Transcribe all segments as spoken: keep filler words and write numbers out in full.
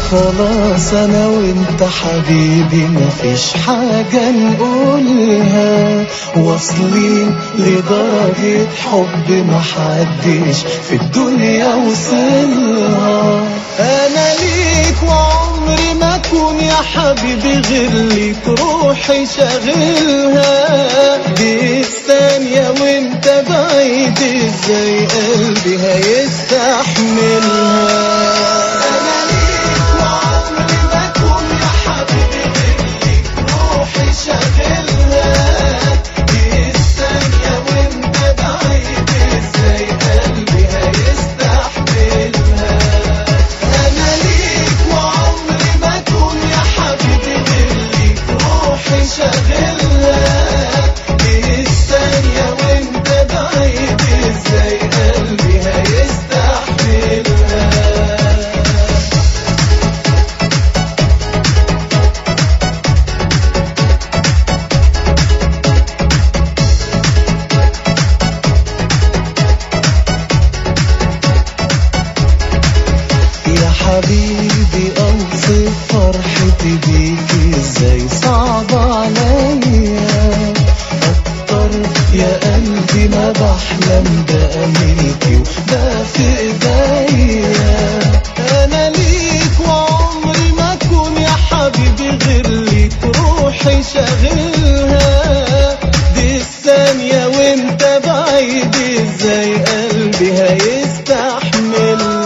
خلاص انا وانت حبيبي مفيش حاجة نقولها، واصلين لدرجة حب محدش في الدنيا وصلها. انا ليك وعمري ما اكون يا حبيبي غير ليك، روحي شاغلها دي الثانية وانت بعيد ازاي قلبي هيستحملها. حبيبي اوصف فرحتي بيكي ازاي، صعب عليا اكتر يا قلبي ما بحلم بقى ملكي وده في ايديا. انا ليك وعمري ما اكون يا حبيبي غير ليك، روحي شاغلها دي الثانية وانت بعيد ازاي قلبي هيستحملها.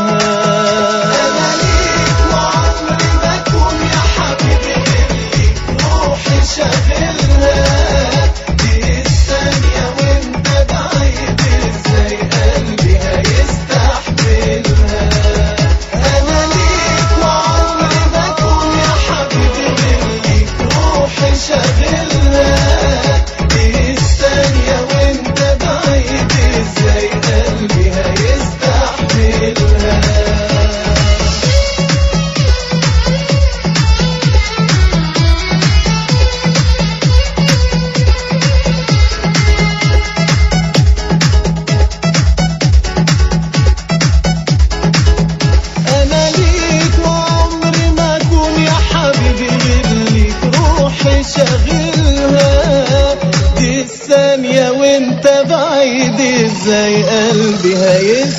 شاغلها دي الثانية وانت بعيد ازاي قلبي هيستحملها.